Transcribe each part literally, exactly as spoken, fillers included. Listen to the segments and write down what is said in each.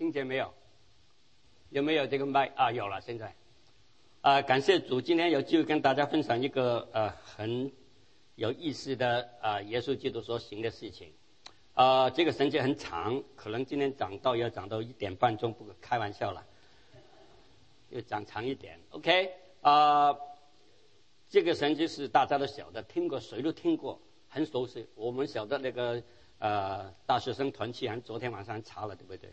听见没有？有没有这个麦啊？有了，现在。啊、呃，感谢主，今天有机会跟大家分享一个呃很有意思的啊、呃、耶稣基督所行的事情。啊、呃，这个神迹很长，可能今天讲到要讲到一点半钟，不开玩笑了，要讲长一点。OK， 啊、呃，这个神迹是大家都晓得，听过谁都听过，很熟悉。我们晓得那个呃大学生团契，还昨天晚上查了，对不对？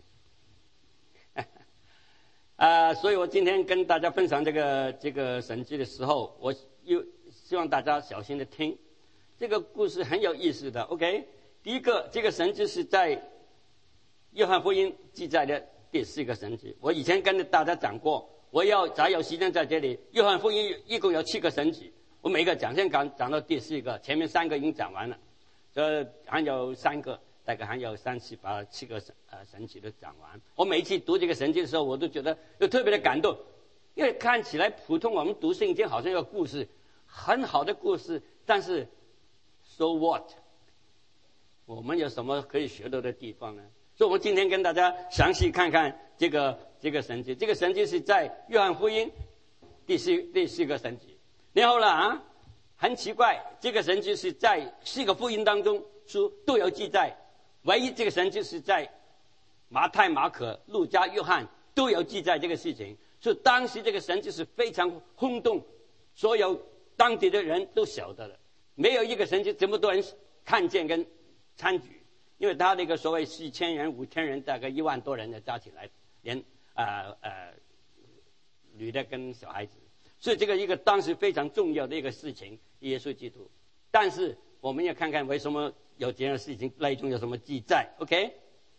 啊、呃，所以我今天跟大家分享这个这个神迹的时候，我又希望大家小心的听。这个故事很有意思的。OK， 第一个，这个神迹是在约翰福音记载的第四个神迹。我以前跟大家讲过，我要再有时间在这里，约翰福音一共有七个神迹，我每个讲先讲讲到第四个，前面三个已经讲完了，这还有三个。大概还有三次把七个神呃神迹都讲完。我每一次读这个神迹的时候，我都觉得有特别的感动，因为看起来普通我们读圣经好像有故事，很好的故事，但是 so what？ 我们有什么可以学到的地方呢？所以我们今天跟大家详细看看这个这个神迹。这个神迹是在约翰福音第四第四个神迹。然后呢啊，很奇怪，这个神迹是在四个福音当中书都有记载。唯一这个神迹是在马太、马可、路加、约翰都有记载这个事情，所以当时这个神迹是非常轰动，所有当地的人都晓得了。没有一个神迹这么多人看见跟参与，因为他那个所谓四千人、五千人，大概一万多人的加起来，连呃呃女的跟小孩子，所以这个一个当时非常重要的一个事情，耶稣基督。但是我们要看看为什么有这样的事情，内中有什么记载 ？OK，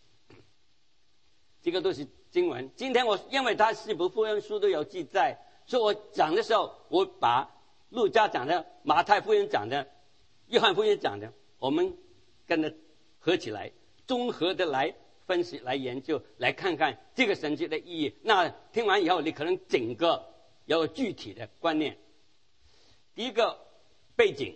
这个都是经文。今天我因为他四部福音书都有记载，所以我讲的时候，我把路加讲的、马太福音讲的、约翰福音讲的，我们跟着合起来，综合的来分析、来研究，来看看这个神迹的意义。那听完以后，你可能整个有具体的观念。第一个背景。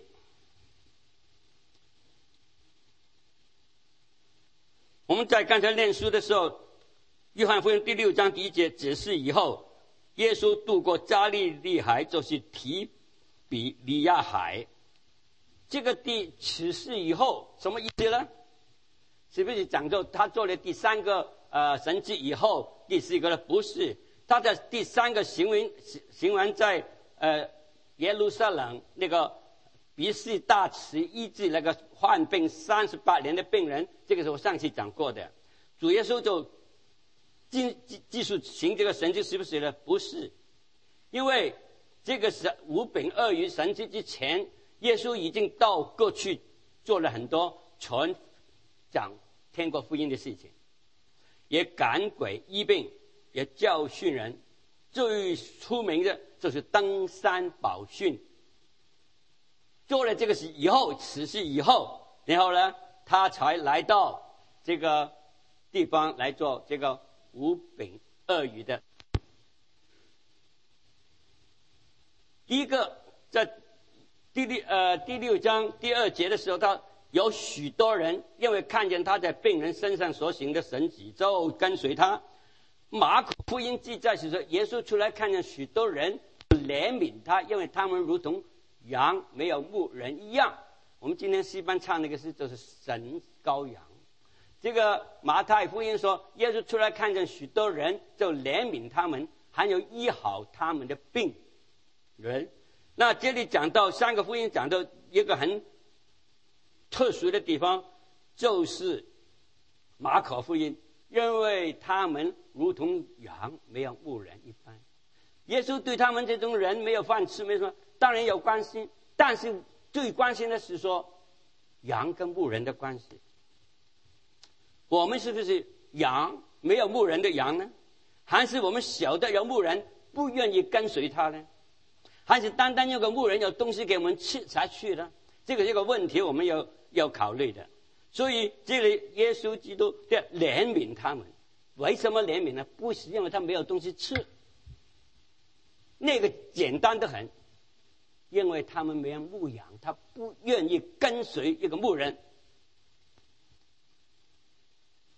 我们在刚才念书的时候，约翰福音第六章第一节指示以后，耶稣渡过加利利海，就是提比利亚海。这个地指示以后什么意思呢？是不是讲究他做了第三个呃神迹以后，第四个呢？不是，他的第三个行为行完在呃耶路撒冷那个比士大池医治那个患病三十八年的病人，这个是我上次讲过的。主耶稣就继继续行这个神迹，是不是呢？不是，因为这个是五饼二鱼神迹之前，耶稣已经到各处做了很多传讲天国福音的事情，也赶鬼医病，也教训人。最出名的就是登山宝训。做了这个事以后，此事以后，然后呢，他才来到这个地方来做这个五饼二鱼的。第一个，在第六呃第六章第二节的时候，他有许多人因为看见他在病人身上所行的神迹，就跟随他。马可福音记载是说，耶稣出来看见许多人，怜悯他，因为他们如同羊没有牧人一样。我们今天西班唱那个是就是神羔羊。这个马太福音说，耶稣出来看见许多人，就怜悯他们，还有医好他们的病人。那这里讲到三个福音讲到一个很特殊的地方，就是马可福音，因为他们如同羊没有牧人一般。耶稣对他们这种人没有饭吃，没什么，当然有关心，但是最关心的是说羊跟牧人的关系。我们是不是羊没有牧人的羊呢？还是我们晓得有牧人不愿意跟随他呢？还是单单有个牧人有东西给我们吃才去呢？这个是一个问题，我们要要考虑的。所以这里耶稣基督要怜悯他们。为什么怜悯呢？不是因为他没有东西吃，那个简单的很，因为他们没有牧羊，他不愿意跟随一个牧人。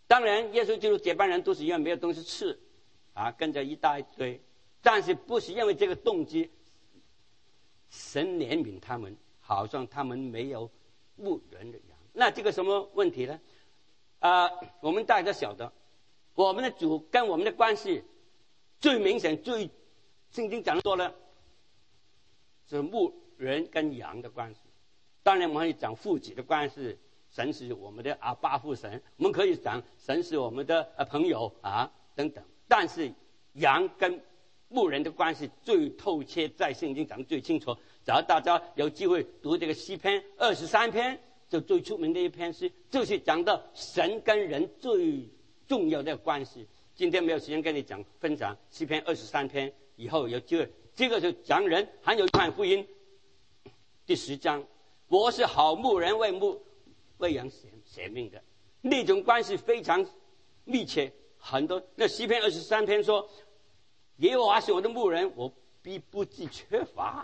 当然，耶稣基督接班人都是因为没有东西吃，啊，跟着一大堆，但是不是因为这个动机，神怜悯他们，好像他们没有牧人的羊。那这个什么问题呢？啊、呃，我们大家晓得，我们的主跟我们的关系最明显、最圣经讲说了，是牧人跟羊的关系。当然，我们可以讲父子的关系。神是我们的阿爸父神，我们可以讲神是我们的呃朋友啊等等。但是羊跟牧人的关系最透彻，在圣经讲得最清楚。只要大家有机会读这个诗篇二十三篇，就最出名的一篇诗，就是讲到神跟人最重要的关系。今天没有时间跟你讲分享诗篇二十三篇，以后有机会。这个就讲人，还有约翰福音第十章，我是好牧人，为牧。为羊舍舍命的那种关系非常密切，很多。那诗篇二十三篇说：“耶和华是我的牧人，我必不致缺乏。”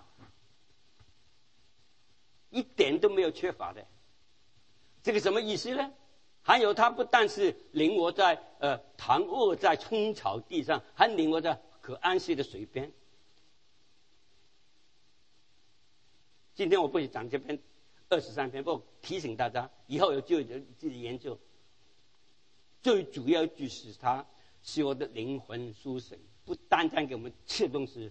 一点都没有缺乏的。这个什么意思呢？还有，他不但是领我在呃躺卧在青草地上，还领我在可安息的水边。今天我不是讲这篇。二十三篇，不过提醒大家，以后有机会自己研究。最主要就是它使我的灵魂苏醒，不单单给我们吃东西。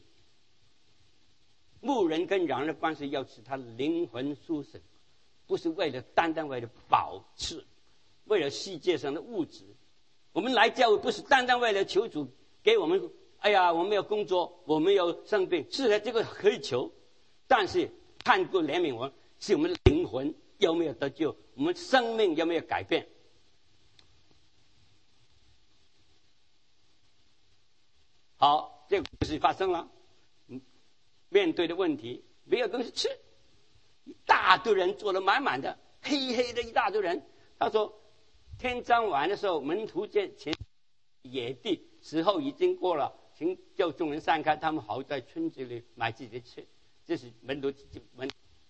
牧人跟羊的关系要使他灵魂苏醒，不是为了单单为了保持，为了世界上的物质。我们来教会不是单单为了求主给我们，哎呀，我没有工作，我没有生病，是的，这个可以求，但是看过怜悯我们。是我们的灵魂有没有得救，我们生命有没有改变。好，这个故事发生了，面对的问题没有东西吃，一大堆人坐得满满的，黑黑的一大堆人。他说天将晚的时候，门徒见前野地，时候已经过了，请叫众人散开，他们好在村子里买自己吃。这是门徒门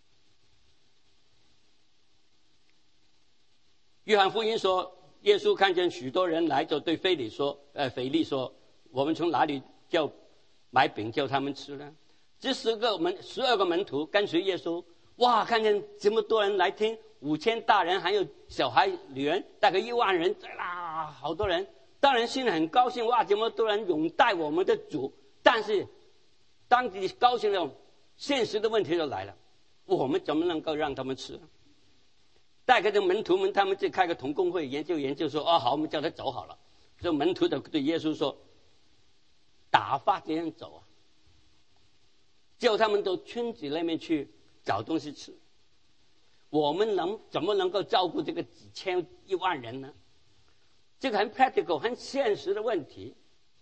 约翰福音说，耶稣看见许多人来，就对腓力说：“呃，腓力说，我们从哪里叫买饼叫他们吃呢？”这十个门，十二个门徒跟随耶稣，哇，看见这么多人来听，五千大人还有小孩、女人，大概一万人，啦，好多人，当然心里很高兴，哇，这么多人拥戴我们的主。但是，当你高兴了，现实的问题就来了，我们怎么能够让他们吃呢？带个这门徒们，他们就开个同工会，研究研究说：“哦，好，我们叫他走好了。”这门徒就对耶稣说：“打发这人走啊，叫他们到村子那边去找东西吃。我们能怎么能够照顾这个几千一万人呢？这个很 practical 很现实的问题，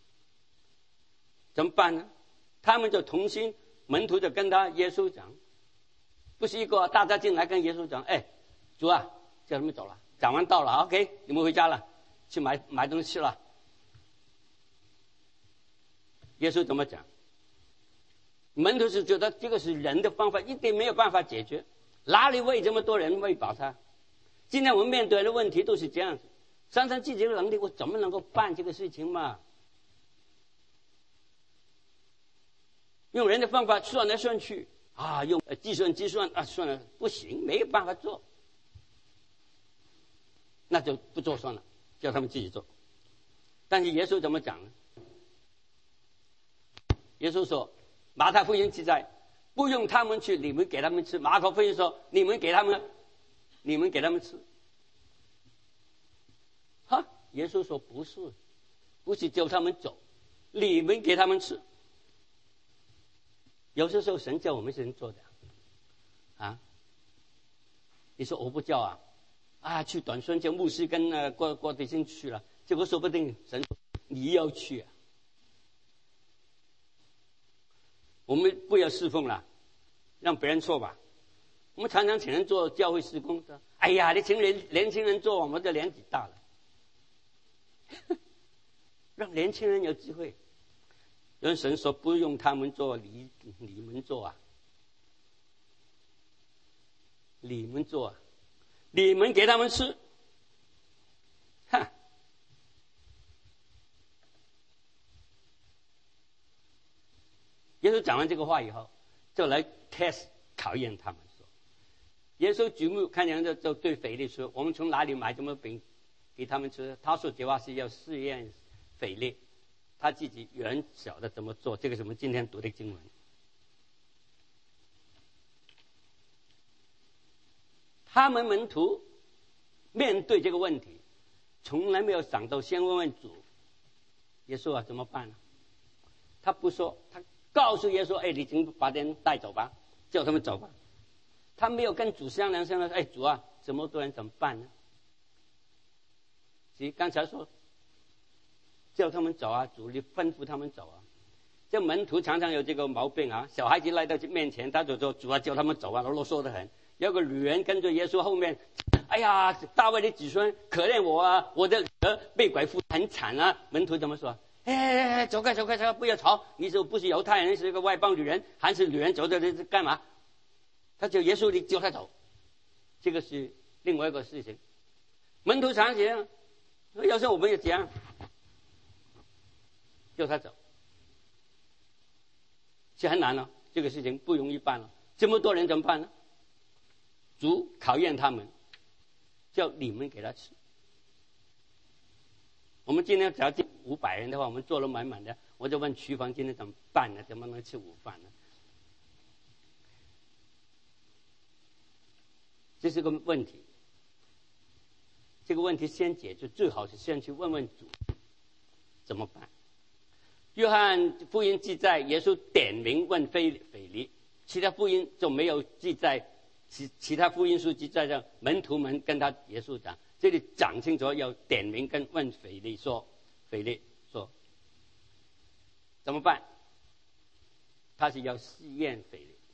怎么办呢？他们就同心，门徒就跟他耶稣讲，不是一个大家进来跟耶稣讲：“哎，主啊，叫他们走了，讲完道了 ，OK， 你们回家了，去买买东西了。”耶稣怎么讲？门徒是觉得这个是人的方法，一定没有办法解决，哪里喂这么多人喂饱他？今天我们面对的问题都是这样子，想想自己的能力，我怎么能够办这个事情嘛？用人的方法算来算去啊，用计算机算啊，算了，不行，没有办法做，那就不做算了，叫他们自己做。但是耶稣怎么讲呢？耶稣说，马太福音记载，不用他们去，你们给他们吃。马可福音说，你们给他们，你们给他们吃。哈，耶稣说不是，不是叫他们走，你们给他们吃。有些时候神叫我们是人做的，啊，你说我不叫啊，啊，去短宣叫牧师跟呃郭郭德兴去了，结果说不定神说你要去啊。我们不要侍奉了，让别人做吧。我们常常请人做教会事工的，哎呀，你请人年轻人做，我们的年纪大了，让年轻人有机会。有神说不用他们做，你你们做啊，你们做啊，你们给他们吃，哈， 耶稣讲完这个话以后，就来 test 考验他们说，耶稣举目看见，就就对腓力说：“我们从哪里买这么饼给他们吃？”他说这话是要试验腓力，他自己原晓得怎么做。这个是我们今天读的经文。他们门徒面对这个问题，从来没有想到先问问主。耶稣啊，怎么办呢？他不说，他告诉耶稣：“哎，你请把人带走吧，叫他们走吧。”他没有跟主商量商量，哎，主啊，这么多人怎么办呢？其实刚才说叫他们走啊，主你吩咐他们走啊。这门徒常常有这个毛病啊，小孩子来到面前，他就说：“主啊，叫他们走啊，啰嗦得很。”有个女人跟着耶稣后面，哎呀，大卫的子孙，可怜我啊！我的女儿被鬼附很惨啊！门徒怎么说？哎，走开，走开，走开，不要吵！你说不是犹太人，是一个外邦女人，还是女人走的这干嘛？他叫耶稣，你叫他走，这个是另外一个事情。门徒常讲，要是我们也这样，叫他走，是很难了，这个事情不容易办了。这么多人怎么办呢？主考验他们，叫你们给他吃。我们今天只要进五百人的话，我们坐了满满的，我就问厨房今天怎么办呢？怎么能吃午饭呢？这是个问题。这个问题先解决，最好是先去问问主怎么办。约翰福音记载，耶稣点名问腓腓力，其他福音就没有记载。其其他福音书记载着门徒们跟他耶稣讲，这里讲清楚要点名跟问腓力说，腓力说怎么办？他是要试验腓力。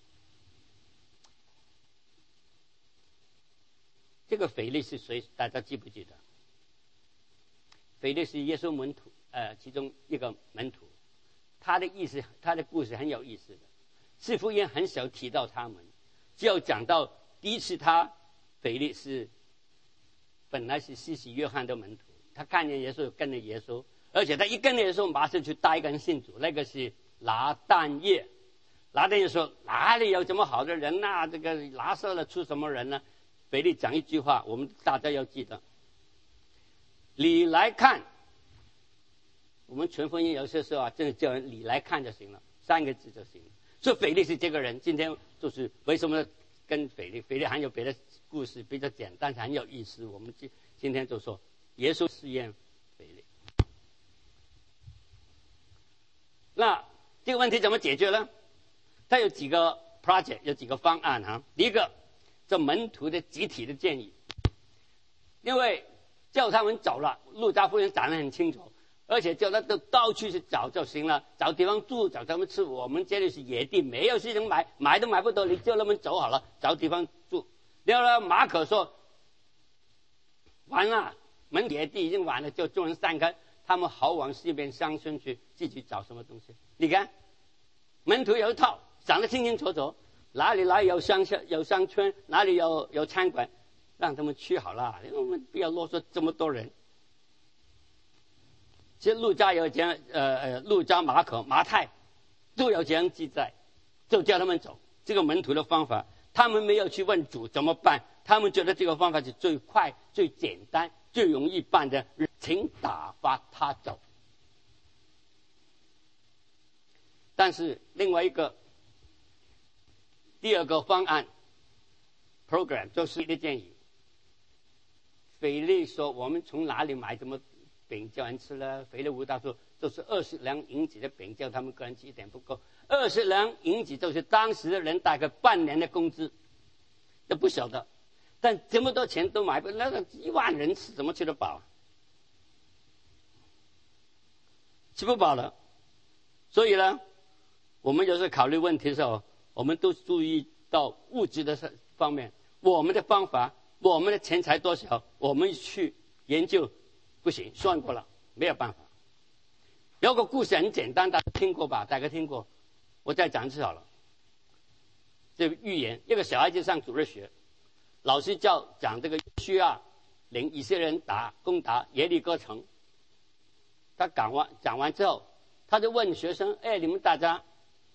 这个腓力是谁？大家记不记得？腓力是耶稣门徒，呃，其中一个门徒。他的意思，他的故事很有意思的。四福音很少提到他们。只有讲到第一次他腓力是本来是施洗约翰的门徒，他看见耶稣跟着耶稣，而且他一跟着耶稣马上去带一个人信主，那个是拿但业。拿但业说哪里有这么好的人啊，这个拿撒勒出什么人呢？腓力讲一句话，我们大家要记得，你来看。我们全福音有些时候啊，真的叫人你来看就行了，三个字就行了。所以腓力是这个人，今天就是为什么跟腓力，腓力还有别的故事比较简单，很有意思。我们今今天就说耶稣试验腓力。那这个问题怎么解决呢？他有几个 project， 有几个方案哈。第一个，这门徒的集体的建议，因为叫他们走了，路加福音讲得很清楚。而且叫他都到处去找就行了，找地方住，找他们吃。我们这里是野地，没有事情买，买都买不到，你叫他们走好了，找地方住。然后呢，马可说，完了，门野地已经完了，就众人散开，他们好往西边乡村去，自己找什么东西。你看，门徒有一套，讲得清清楚楚，哪里哪里有乡下有乡村，哪里有有餐馆，让他们去好了，我们不要啰嗦这么多人。其实路加有这样，呃呃，路加、马可、马太都有这样记载，就叫他们走。这个门徒的方法，他们没有去问主怎么办，他们觉得这个方法是最快、最简单、最容易办的，请打发他走。但是另外一个第二个方案 program 就是的建议，腓力说我们从哪里买这么饼叫人吃了？腓力回答说就是二十两银子的饼，叫他们个人吃一点不够。二十两银子就是当时的人大概半年的工资，都不晓得。但这么多钱都买不，那个一万人吃怎么吃得饱？吃不饱了。所以呢，我们有时候考虑问题的时候，我们都注意到物质的方面。我们的方法，我们的钱财多少，我们去研究。不行，算过了，没有办法。有个故事很简单，大家听过吧？大家听过，我再讲一次好了。这个寓言，一个小孩子上主日学，老师教讲这个需要领以色列人打攻打耶利哥城。他讲完讲完之后，他就问学生：“哎，你们大家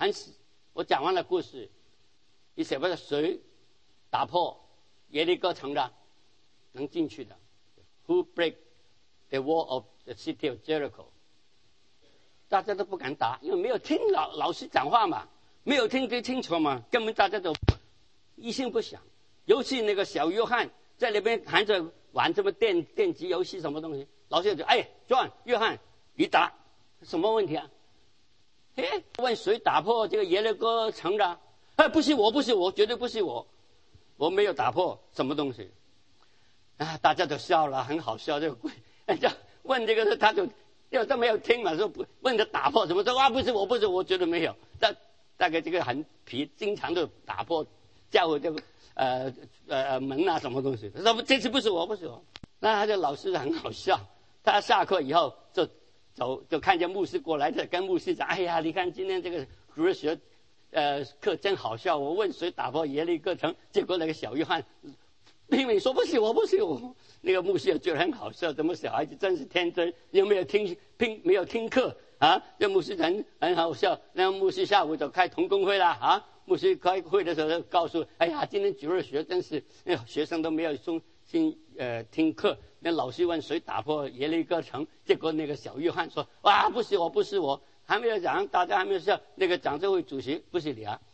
很死。我讲完了故事，你舍不得谁打破耶利哥城的能进去的 ？Who break the wall of the city of Jericho？ 大家都不敢打，因为没有听老老师讲话嘛，没有听得清楚嘛，根本大家都一心不响。尤其那个小约翰在那边还在玩什么电电击游戏什么东西，老师就哎 ，John 约翰，你打什么问题啊？哎，问谁打破这个耶利哥城的？哎，不是我，不是我，绝对不是我，我没有打破什么东西。啊，大家都笑了，很好笑。这个鬼，人家问这个时候，他就因为他没有听嘛，说不问他打破什么，说啊不是我，不是我，绝对没有。大大概这个很皮，经常都打破教会这个呃呃门啊什么东西。他说这次不是我，不是我。那他这老师很好笑，他下课以后就。走就看见牧师过来，就跟牧师讲：“哎呀，你看今天这个主日学，呃，课真好笑。我问谁打破耶利哥城，结果那个小约翰拼命说不是我，不是我。那个牧师也觉得很好笑，怎么小孩子真是天真，又没有听听没有听课啊？这牧师很很好笑。那个牧师下午就开同工会了啊。牧师开会的时候就告诉：哎呀，今天主日学真是，那学生都没有中心呃听课。”那老师问谁打破耶利哥城，结果那个小约翰说：“哇，不是我，不是我。”还没有讲，大家还没有笑。那个讲座会主席不是你啊？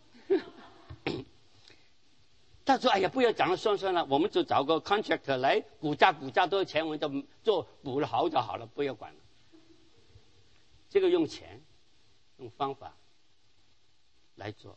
他说：“哎呀，不要讲了，算算了，我们就找个 contractor 来估价，估价多少钱，我们就做补了好就好了，不要管了。”这个用钱，用方法来做。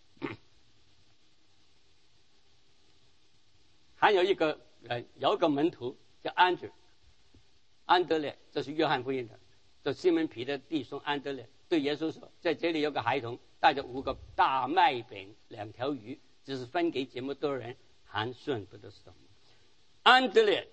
还有一个呃，有一个门徒。叫安德，安德烈，这是约翰福音的，这西门彼得弟兄安德烈对耶稣说：“在这里有个孩童带着五个大麦饼、两条鱼，只是分给这么多人，还算不得什么。”安德烈，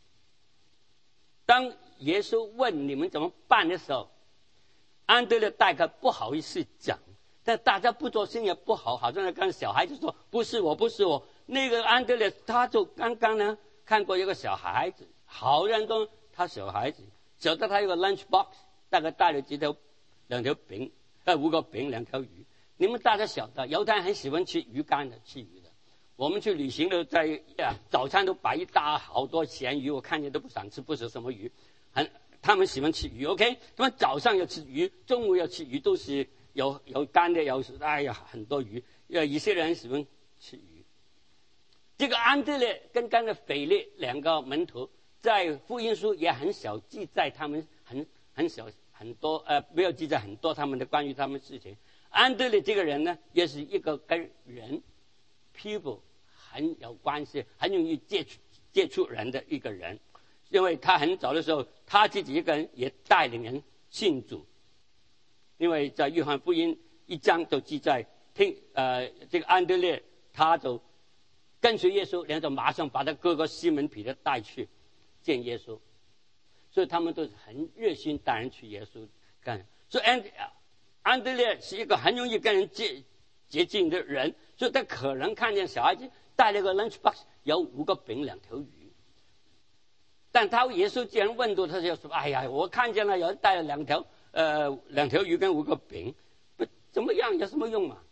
当耶稣问你们怎么办的时候，安德烈大概不好意思讲，但大家不做声也不好，好像跟小孩子说：“不是我，不是我。”那个安德烈他就刚刚呢。看过一个小孩子，好认真，他小孩子晓得他有个 lunch box， 大概带了几条两条饼，呃五个饼两条鱼。你们大家晓得，犹太人很喜欢吃鱼干的，吃鱼的。我们去旅行的，在呀早餐都摆一大好多咸鱼，我看见都不想吃，不是什么鱼，很他们喜欢吃鱼 ，OK？ 他们早上要吃鱼，中午要吃鱼，都是有有干的，有哎呀很多鱼。呃，以色列人喜欢吃鱼。这个安德烈跟刚才腓力两个门徒，在福音书也很少记载他们很很少很多呃没有记载很多他们的关于他们事情。安德烈这个人呢，也是一个跟人 people 很有关系，很容易接触接触人的一个人，因为他很早的时候他自己一个人也带领人信主，因为在约翰福音一章就记载，听呃这个安德烈他就。跟随耶稣，然后马上把他哥哥西门彼得带去见耶稣，所以他们都是很热心带人去耶稣干。所以安安德烈是一个很容易跟人接接近的人，所以他可能看见小孩子带了个 lunch box， 有五个饼两条鱼，但他耶稣既然问到，他就说：“哎呀，我看见了有人带了两条呃两条鱼跟五个饼，不怎么样，有什么用嘛？”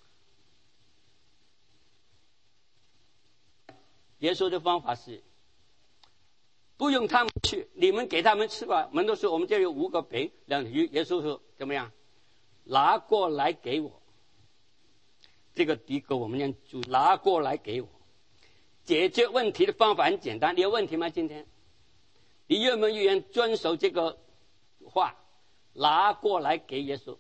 耶稣的方法是不用他们去，你们给他们吃吧。门徒说：“我们这里有五个饼两条鱼。”耶稣说：“怎么样？拿过来给我。”这个第一个我们要注意，拿过来给我。解决问题的方法很简单，你有问题吗？今天你愿不愿意遵守这个话？拿过来给耶稣。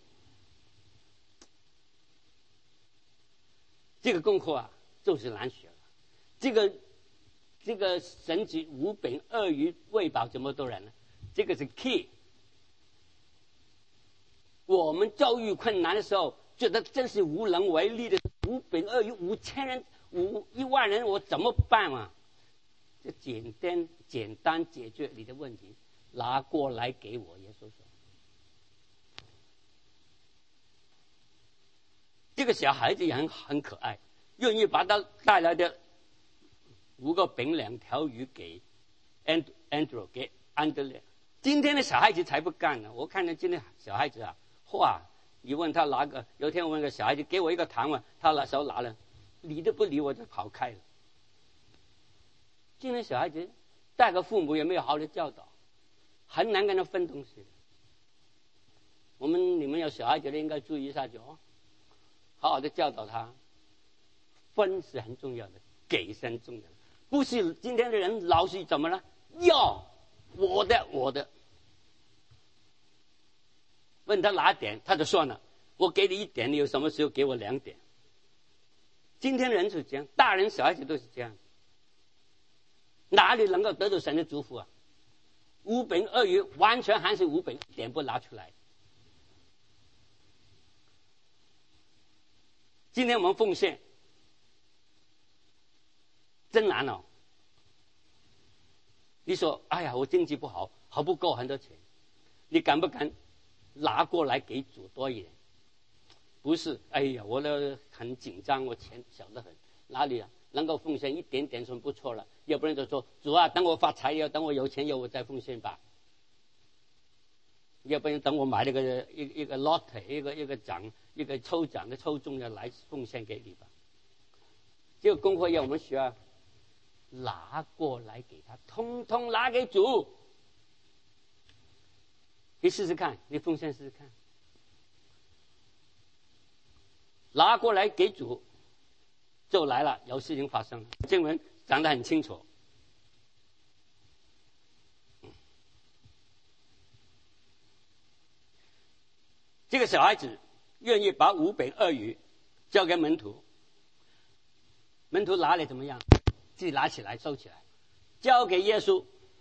这个功课啊，就是难学了。这个。这个神迹五饼二鱼喂饱这么多人呢？这个是 key。我们教育困难的时候，觉得真是无能为力的。五饼二鱼五千人，五一万人，我怎么办啊？就简单简单解决你的问题，拿过来给我。耶稣说，这个小孩子也很很可爱，愿意把他带来的。五个饼两条鱼给 Andrew 给安德烈。今天的小孩子才不干呢！我看到今天小孩子啊，哇， 你问他拿个，有一天我问个小孩子，给我一个糖嘛，他拿手拿了，理都不理我就跑开了。今天小孩子带个父母也没有好好的教导，很难跟他分东西。我们你们有小孩子的应该注意一下，就好好的教导他。分是很重要的，给是很重要的，不是今天的人老是怎么了？要我的我的，问他哪点他就算了，我给你一点，你有什么时候给我两点？今天的人是这样，大人小孩子都是这样，哪里能够得到神的祝福啊？五饼二鱼完全还是五饼，一点不拿出来。今天我们奉献真难哦。你说哎呀我经济不好，还不够很多钱，你敢不敢拿过来给主多一点？不是，哎呀我的很紧张，我钱小得很，哪里啊能够奉献一点点算不错了，要不然就说主啊等我发财要等我有钱有我再奉献吧，要不然等我买那个一一个 lot 一个一个奖一个抽奖的抽中的来奉献给你吧。这个功课要我们学啊，拿过来给他，通通拿给主。你试试看，你奉献试试看，拿过来给主，就来了，有事情发生了。经文讲得很清楚。这个小孩子愿意把五饼二鱼交给门徒，门徒拿了怎么样？自己拿起来收起来，交给耶稣。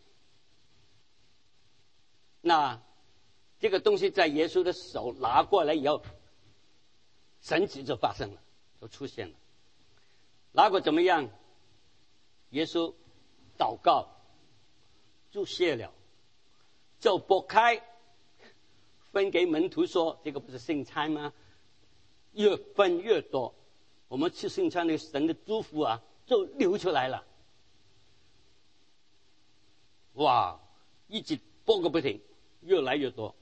那这个东西在耶稣的手拿过来以后，神迹就发生了，就出现了。拿过怎么样？耶稣祷告，就谢了，就拨开，分给门徒说：“这个不是圣餐吗？越分越多。我们吃圣餐的神的祝福啊，就流出来了。哇，一直拨个不停，越来越多。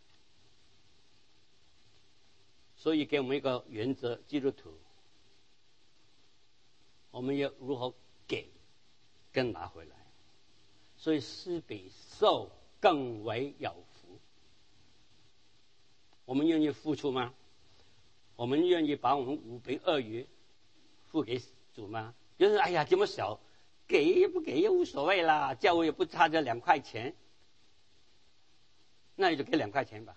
所以给我们一个原则，基督徒，我们要如何给，跟拿回来。所以施比受更为有福。我们愿意付出吗？我们愿意把我们五饼二鱼付给主吗？就是哎呀，这么小，给不给也无所谓啦，教会也不差这两块钱，那你就给两块钱吧。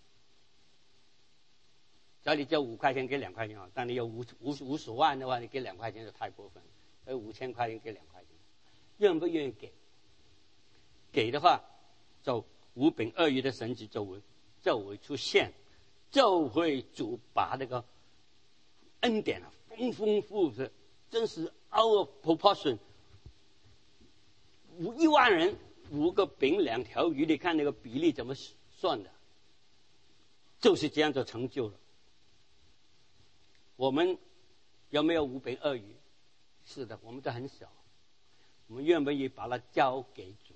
只要你交五块钱给两块钱，但你有五五五十万的话，你给两块钱就太过分了。有五千块钱给两块钱，愿不愿意给？给的话，就五饼二鱼的神迹就会就会出现，就会主把那个恩典啊丰丰富富，真是 out of proportion。五一万人五个饼两条鱼，你看那个比例怎么算的？就是这样就成就了。我们有没有五饼二鱼？是的，我们都很小。我们愿不愿意把它交给主？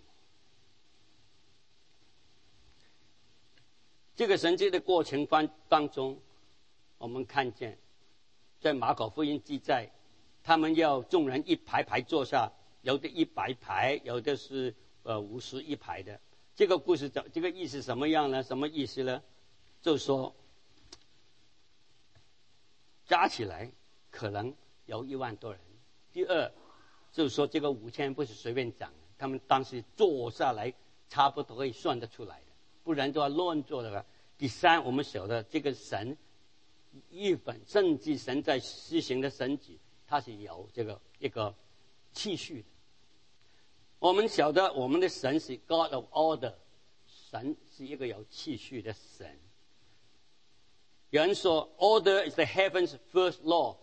这个神迹的过程当中，我们看见在马可福音记载，他们要众人一排排坐下，有的一百排，有的是呃五十一排的。这个故事这个意思什么样呢？什么意思呢？就是说加起来可能有一万多人。第二就是说这个五千不是随便讲的，他们当时坐下来差不多可以算得出来的，不然就要乱做的。第三，我们晓得这个神一本甚至神在施行的神迹，它是有这个一个次序的。我们晓得我们的神是 God of Order， 神是一个有次序的神。有人说 Order is the heaven's first law，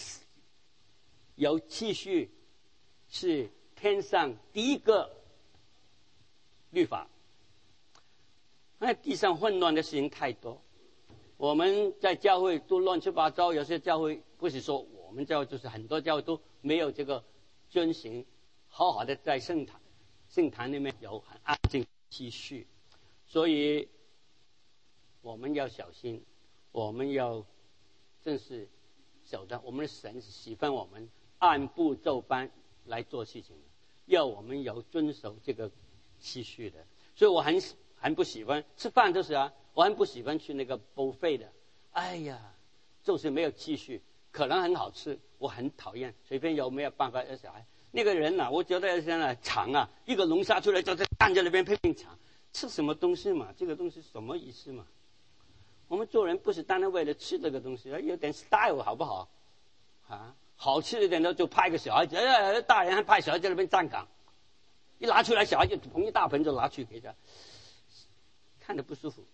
有次序是天上第一个律法。那地上混乱的事情太多，我们在教会都乱七八糟。有些教会不是说我们教会，就是很多教会都没有这个遵行，好好的在圣坛圣坛里面有很安静秩序。所以我们要小心， 我们要正是晓得我们的神是喜欢我们按部就班来做事情的，要我们有遵守这个秩序的。所以我很很不喜欢吃饭的时候啊，我很不喜欢去那个 buffet 的，哎呀，就是没有秩序，可能很好吃，我很讨厌，随便有没有办法要小孩那个人呐、啊，我觉得现在尝啊，一个龙虾出来就在站在那边拼命尝，吃什么东西嘛？这个东西什么意思嘛？我们做人不是单单为了吃这个东西，有点 style 好不好？啊，好吃一点的就派个小孩子，哎，大人还派小孩子在那边站岗，一拿出来小孩就捧一大盆就拿去给他，看着不舒服。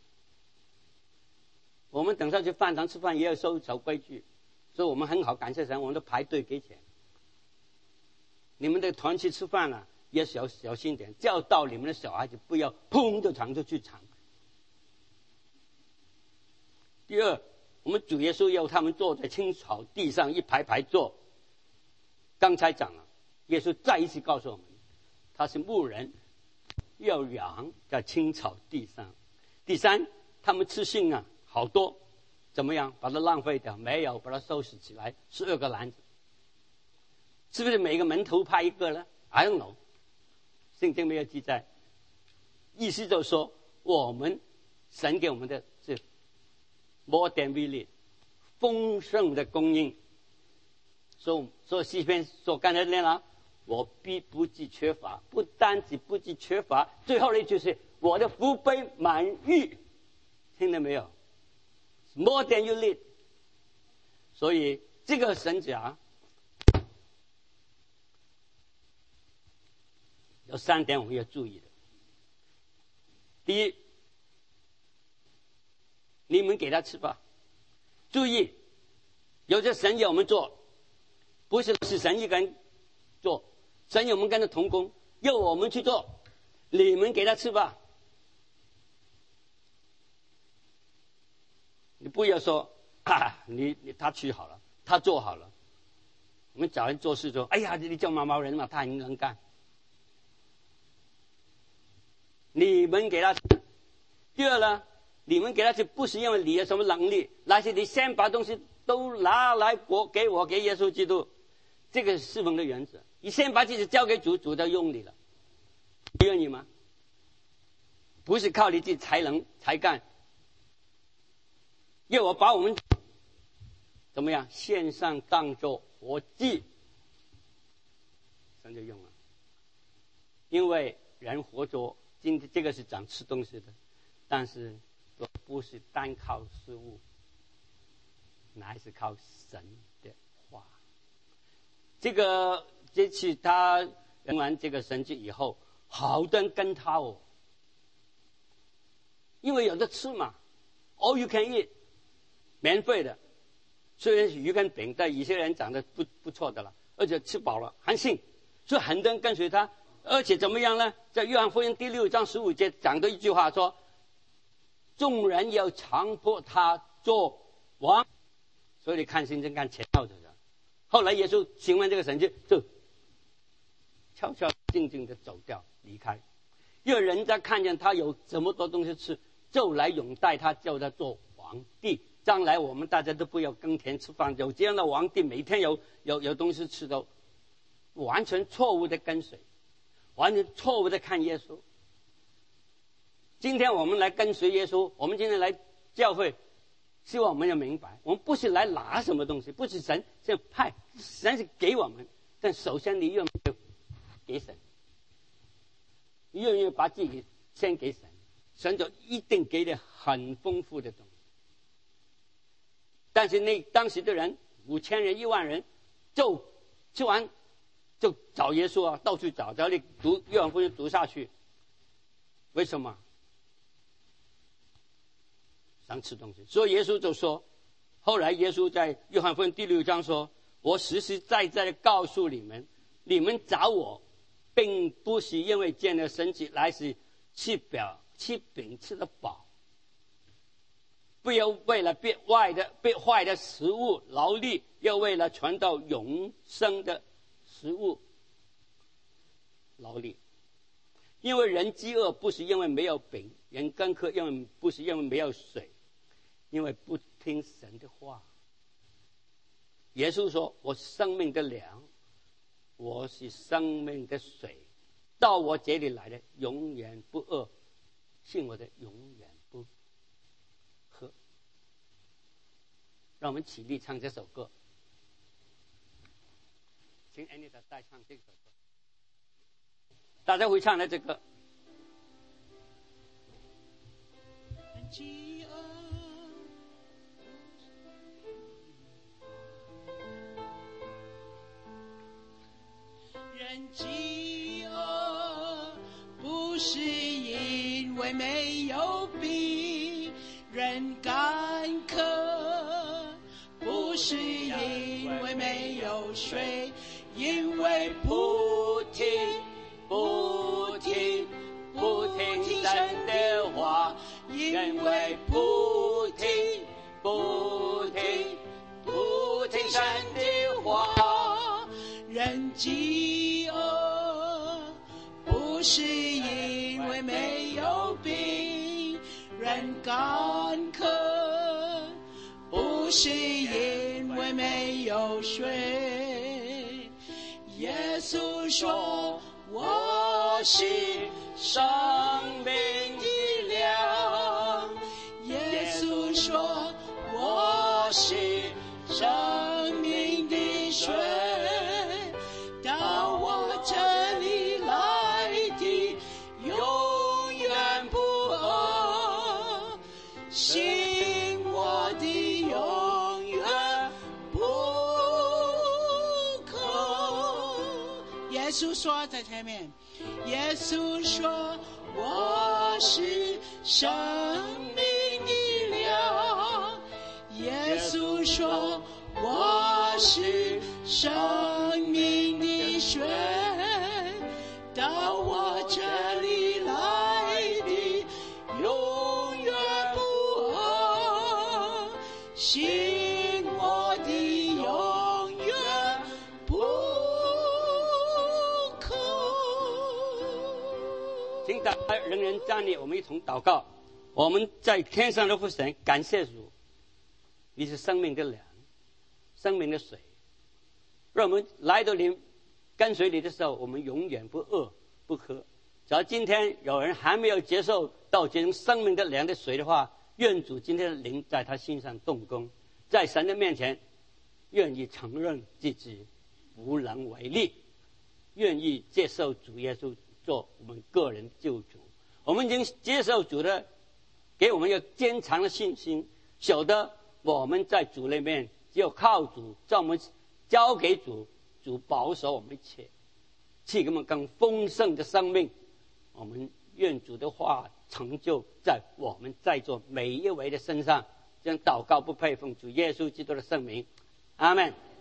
我们等下去饭堂吃饭也要守守规矩，所以我们很好，感谢神，我们都排队给钱。你们的团去吃饭啊，也小小心点，教导你们的小孩子不要砰就抢就去抢。第二，我们主耶稣要他们坐在青草地上一排排坐。刚才讲了，耶稣再一次告诉我们，他是牧人，要羊在青草地上。第三，他们吃信啊好多，怎么样把它浪费掉？没有，把它收拾起来，十二个篮子。是不是每个门徒派一个呢 ？I don't know， 圣经没有记载。意思就是说，我们神给我们的是 more than we need， 丰盛的供应。所以，所以诗篇说刚才念了，我必不致缺乏，不单只不致缺乏，最后一句是我的福杯满溢，听到没有 ？more than you need。所以这个神讲。有三点我们要注意的。第一，你们给他吃吧。注意，有些神要我们做，不是是神一个人做，神有我们跟着同工，要我们去做，你们给他吃吧。你不要说啊，你你他去好了，他做好了。我们找人做事说，哎呀，你叫毛毛人嘛，他很能干。你们给他吃。第二呢，你们给他吃不是因为你有什么能力，那是你先把东西都拿来给给我给耶稣基督，这个是侍奉的原则。你先把自己交给主，主就用你了，你愿意吗？不是靠你自己才能才干，要我把我们怎么样献上当作活祭，神就用了。因为人活着。今天这个是讲吃东西的，但是不是单靠食物，乃是靠神的话。这个这次他行完这个神迹以后，好多人跟他哦，因为有的吃嘛 ，all you can eat， 免费的。虽然是鱼跟饼，但有些人长得不不错的了，而且吃饱了还信，所以很多人跟随他。而且怎么样呢？在约翰福音第六章十五节讲的一句话说：“众人要强迫他做王。”所以你看圣经看前后的人，后来耶稣行完这个神迹，就悄悄静静的走掉离开，因为人家看见他有这么多东西吃，就来拥戴他，叫他做皇帝。将来我们大家都不要耕田吃饭，有这样的皇帝，每天有有有东西吃的，完全错误的跟随。完全错误的看耶稣。今天我们来跟随耶稣，我们今天来教会，希望我们要明白，我们不是来拿什么东西，不是神这派，神是给我们，但首先你愿意给神，你愿意把自己先给神，神就一定给你很丰富的东西。但是那当时的人五千人一万人，就吃完。就找耶稣啊，到处找，只要你读约翰福音读下去，为什么？想吃东西，所以耶稣就说，后来耶稣在约翰福音第六章说：“我实实在在的告诉你们，你们找我，并不是因为见了神迹，来是吃表吃饼吃得饱，不要为了变坏的变坏的食物劳力，要为了传到永生的。”食物劳力，因为人饥饿不是因为没有饼，人干渴因为不是因为没有水， 因为不听神的话。耶稣说：“我是生命的粮，我是生命的水，到我这里来的永远不饿，信我的永远不喝。”让我们起立唱这首歌，请 Anita 带唱这首歌。大家会唱的这个。 饥饿，人饥饿不是因为没有饼，人干渴不是因为没有水，因为不听不听不听神的话，因为不听不听不听神的话，人饥饿不是因为没有饼，人干渴不是因为没有水。耶稣说我是生命的粮，耶稣说我是生命的水，到我这里来的永远不饿，信我的永远不渴。耶稣说在前面，耶稣说我是生命的粮，耶稣说我是生命的水，到我这里来的永远不饿，信我的永远不渴。 请大家人人站立，我们一同祷告。我们在天上的父神，感谢主，你是生命的粮，生命的水，让我们来到你跟随你的时候，我们永远不饿不渴。只要今天有人还没有接受到这种生命的粮的水的话，愿主今天的灵在他心上动工，在神的面前愿意承认自己无能为力，愿意接受主耶稣做我们个人救主。我们已经接受主的给我们一个坚强的信心，晓得我们在主里面只有靠主，在我们交给主，主保守我们一切，赐给我们更丰盛的生命。我们愿主的话成就在我们在座每一位的身上。这样祷告不配奉主耶稣基督的圣名，阿们。